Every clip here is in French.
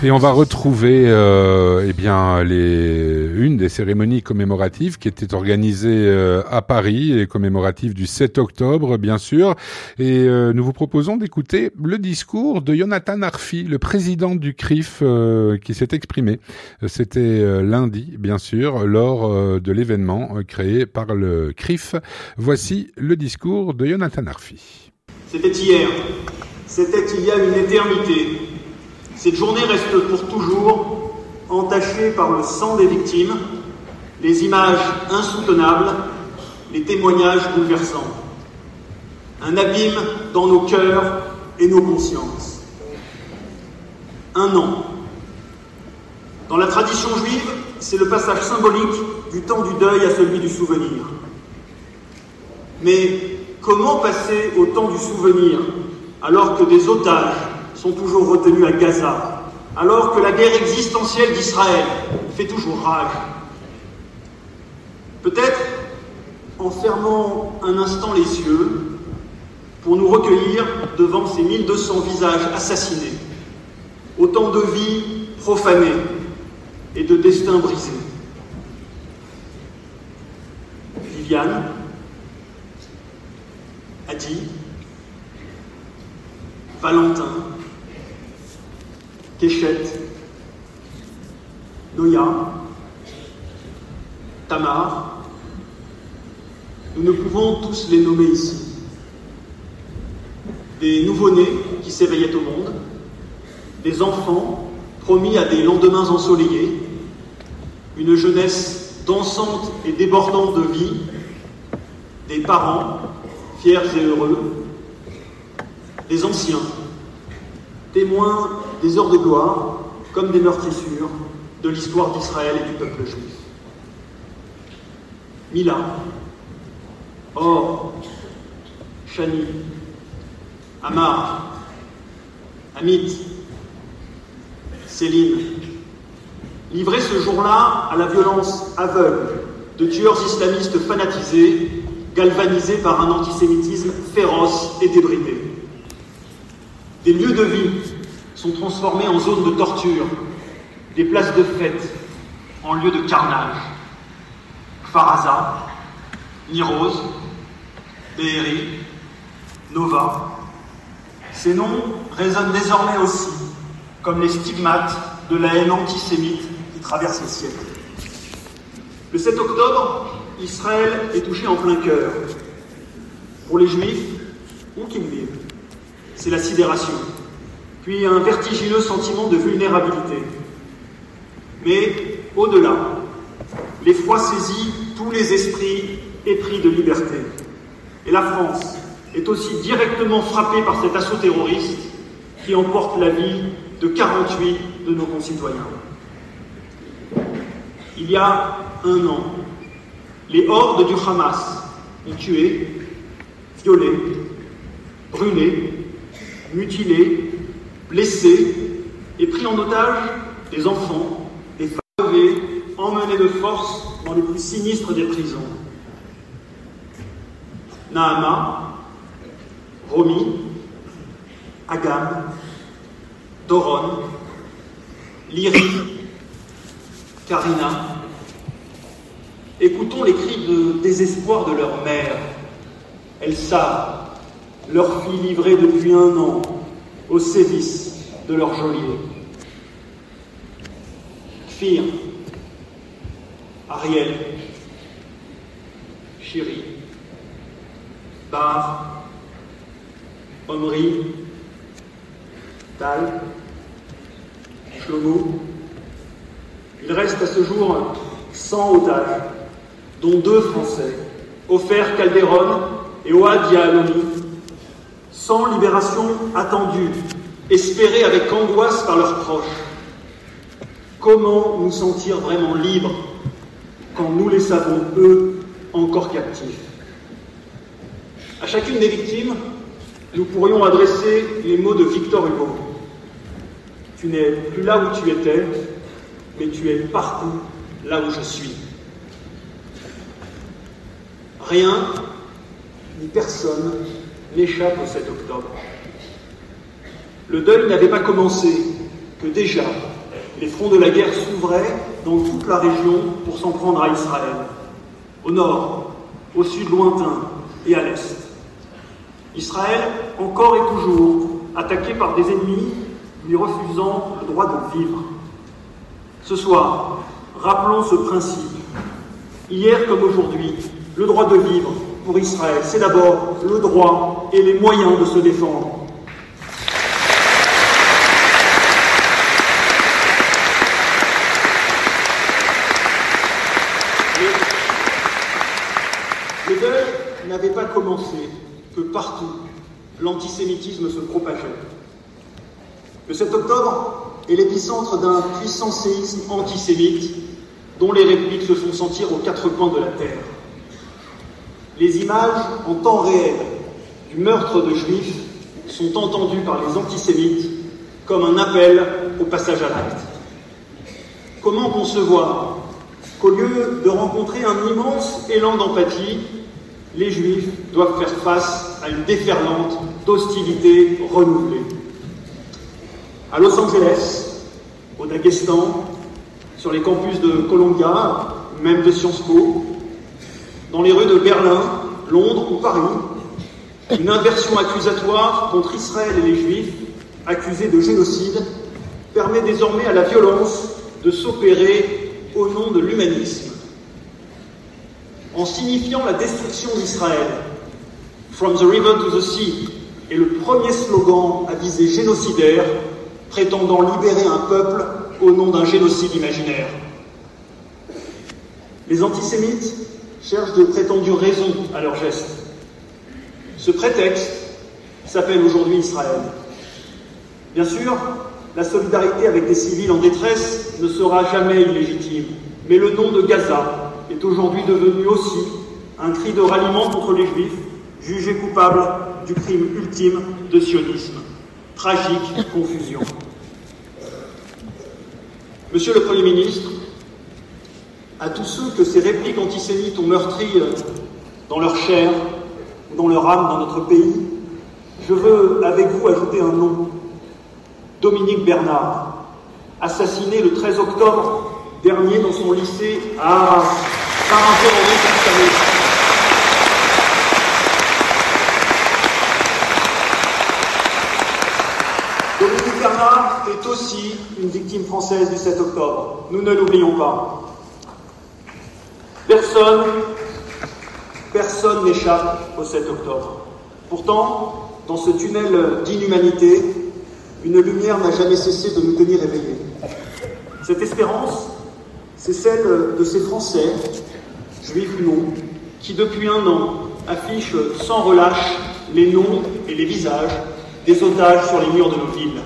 Et on va retrouver une des cérémonies commémoratives qui était organisée à Paris, les commémoratives du 7 octobre, bien sûr. Et nous vous proposons d'écouter le discours de Yonatan Arfi, le président du CRIF, qui s'est exprimé. C'était lundi, bien sûr, lors de l'événement créé par le CRIF. Voici le discours de Yonatan Arfi. C'était hier, c'était il y a une éternité. Cette journée reste pour toujours entachée par le sang des victimes, les images insoutenables, les témoignages bouleversants. Un abîme dans nos cœurs et nos consciences. 1 an. Dans la tradition juive, c'est le passage symbolique du temps du deuil à celui du souvenir. Mais comment passer au temps du souvenir alors que des otages sont toujours retenus à Gaza, alors que la guerre existentielle d'Israël fait toujours rage? Peut-être en fermant un instant les yeux pour nous recueillir devant ces 1200 visages assassinés, autant de vies profanées et de destins brisés. Viviane, Adi, Valentin, Kéchette, Noya, Tamar, nous ne pouvons tous les nommer ici. Des nouveau-nés qui s'éveillaient au monde, des enfants promis à des lendemains ensoleillés, une jeunesse dansante et débordante de vie, des parents fiers et heureux, des anciens, témoins des heures de gloire, comme des meurtrissures de l'histoire d'Israël et du peuple juif. Mila, Or, Shani, Amar, Amit, Céline, livrés ce jour-là à la violence aveugle de tueurs islamistes fanatisés, galvanisés par un antisémitisme féroce et débridé. Des lieux de vie sont transformés en zones de torture, des places de fête en lieux de carnage. Faraza, Niroz, Be'eri, Nova. Ces noms résonnent désormais aussi comme les stigmates de la haine antisémite qui traverse les siècles. Le 7 octobre, Israël est touché en plein cœur. Pour les Juifs, où qu'ils vivent, c'est la sidération, puis un vertigineux sentiment de vulnérabilité. Mais au-delà, l'effroi saisit tous les esprits épris de liberté. Et la France est aussi directement frappée par cet assaut terroriste qui emporte la vie de 48 de nos concitoyens. Il y a 1 an, les hordes du Hamas ont tué, violé, brûlé, mutilé, blessé et pris en otage des enfants, des femmes levées, emmenés de force dans les plus sinistres des prisons. Nahama, Romy, Agam, Doron, Lyri, Karina. Écoutons les cris de désespoir de leur mère. Elles savent, leur fille livrée depuis 1 an aux sévices de leur geôlier. Kfir, Ariel, Chiri, Bar, Omri, Tal, Shlomo. Il reste à ce jour 100 otages, dont 2 Français, Ofer Calderon et Ohad Yahaloni. 100 libérations attendues, espérées avec angoisse par leurs proches. Comment nous sentir vraiment libres quand nous les savons, eux, encore captifs? À chacune des victimes, nous pourrions adresser les mots de Victor Hugo. Tu n'es plus là où tu étais, mais tu es partout là où je suis. Rien ni personne n'échappe au 7 octobre. Le deuil n'avait pas commencé que déjà les fronts de la guerre s'ouvraient dans toute la région pour s'en prendre à Israël, au nord, au sud lointain et à l'est. Israël, encore et toujours, attaqué par des ennemis lui refusant le droit de vivre. Ce soir, rappelons ce principe. Hier comme aujourd'hui, le droit de vivre pour Israël, c'est d'abord le droit et les moyens de se défendre. Le deuil n'avait pas commencé que partout, l'antisémitisme se propageait. Le 7 octobre est l'épicentre d'un puissant séisme antisémite dont les répliques se font sentir aux quatre coins de la terre. Les images en temps réel du meurtre de juifs sont entendues par les antisémites comme un appel au passage à l'acte. Comment concevoir qu'au lieu de rencontrer un immense élan d'empathie, les Juifs doivent faire face à une déferlante d'hostilité renouvelée? À Los Angeles, au Daghestan, sur les campus de Columbia, même de Sciences Po, dans les rues de Berlin, Londres ou Paris, une inversion accusatoire contre Israël et les Juifs, accusés de génocide, permet désormais à la violence de s'opérer au nom de l'humanisme. En signifiant la destruction d'Israël, From the river to the sea est le premier slogan à visée génocidaire, prétendant libérer un peuple au nom d'un génocide imaginaire. Les antisémites cherchent de prétendues raisons à leurs gestes. Ce prétexte s'appelle aujourd'hui Israël. Bien sûr, la solidarité avec des civils en détresse ne sera jamais illégitime, mais le nom de Gaza est aujourd'hui devenu aussi un cri de ralliement contre les Juifs, jugés coupables du crime ultime de sionisme. Tragique confusion. Monsieur le Premier ministre, à tous ceux que ces répliques antisémites ont meurtris dans leur chair ou dans leur âme dans notre pays, je veux avec vous ajouter un nom. Dominique Bernard, assassiné le 13 octobre dernier dans son lycée à Arras par un terroriste islamiste. Dominique Bernard est aussi une victime française du 7 octobre. Nous ne l'oublions pas. Personne n'échappe au 7 octobre. Pourtant, dans ce tunnel d'inhumanité, une lumière n'a jamais cessé de nous tenir éveillés. Cette espérance, c'est celle de ces Français, juifs ou non, qui depuis un an affichent sans relâche les noms et les visages des otages sur les murs de nos villes.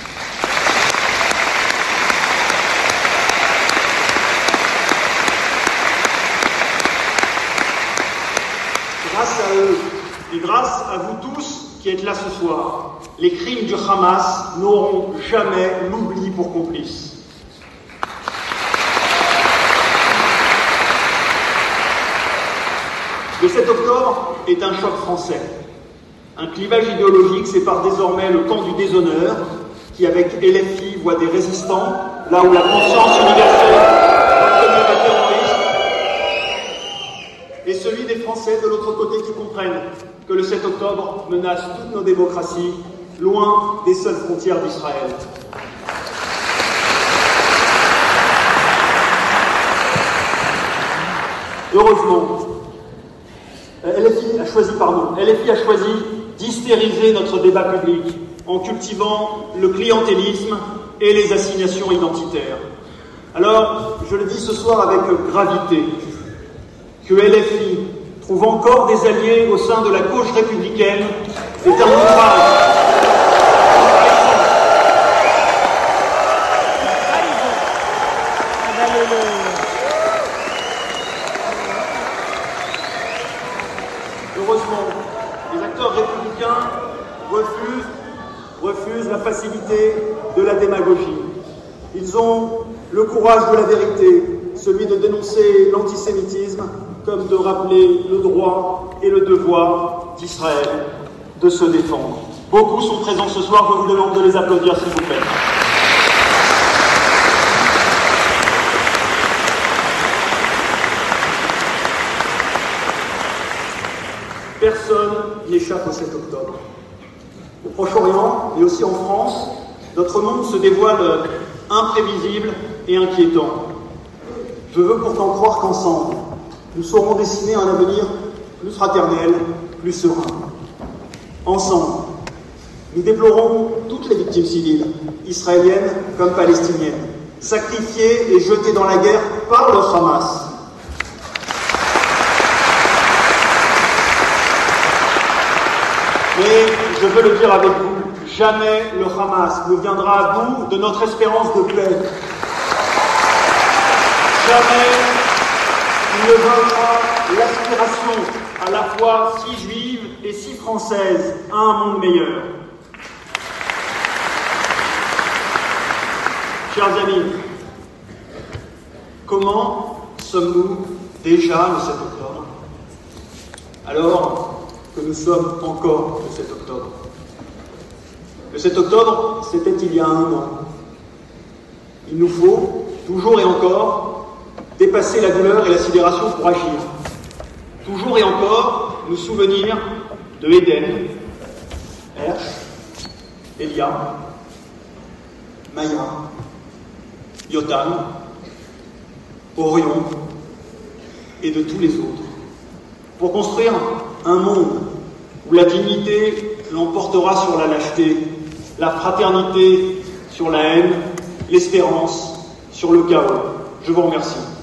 Grâce à eux et grâce à vous tous qui êtes là ce soir, les crimes du Hamas n'auront jamais l'oubli pour complice. Le 7 octobre est un choc français. Un clivage idéologique sépare désormais le camp du déshonneur, qui avec LFI voit des résistants, là où la conscience universelle reconnaît les terroristes, et celui des Français de l'autre côté qui comprennent que le 7 octobre menace toutes nos démocraties, loin des seules frontières d'Israël. Heureusement, LFI a choisi d'hystériser notre débat public en cultivant le clientélisme et les assignations identitaires. Alors, je le dis ce soir avec gravité, que LFI trouve encore des alliés au sein de la gauche républicaine est un outrage. Heureusement, les acteurs républicains refusent la facilité de la démagogie. Ils ont le courage de la vérité, celui de dénoncer l'antisémitisme, comme de rappeler le droit et le devoir d'Israël de se défendre. Beaucoup sont présents ce soir, je vous demande de les applaudir s'il vous plaît. Personne n'échappe au 7 octobre. Au Proche-Orient, mais aussi en France, notre monde se dévoile imprévisible et inquiétant. Je veux pourtant croire qu'ensemble, nous saurons dessiner un avenir plus fraternel, plus serein. Ensemble, nous déplorons toutes les victimes civiles, israéliennes comme palestiniennes, sacrifiées et jetées dans la guerre par le Hamas. Mais je veux le dire avec vous, jamais le Hamas ne viendra à bout de notre espérance de paix. Jamais il ne vaincra l'aspiration à la fois si juive et si française à un monde meilleur. Chers amis, comment sommes-nous déjà le 7 octobre, alors que nous sommes encore le 7 octobre? Le 7 octobre, c'était il y a 1 an. Il nous faut, toujours et encore, dépasser la douleur et la sidération pour agir. Toujours et encore, nous souvenir de Eden, Hersch, Elia, Maya, Yotam, Orion et de tous les autres, pour construire un monde où la dignité l'emportera sur la lâcheté, la fraternité sur la haine, l'espérance sur le chaos. Je vous remercie.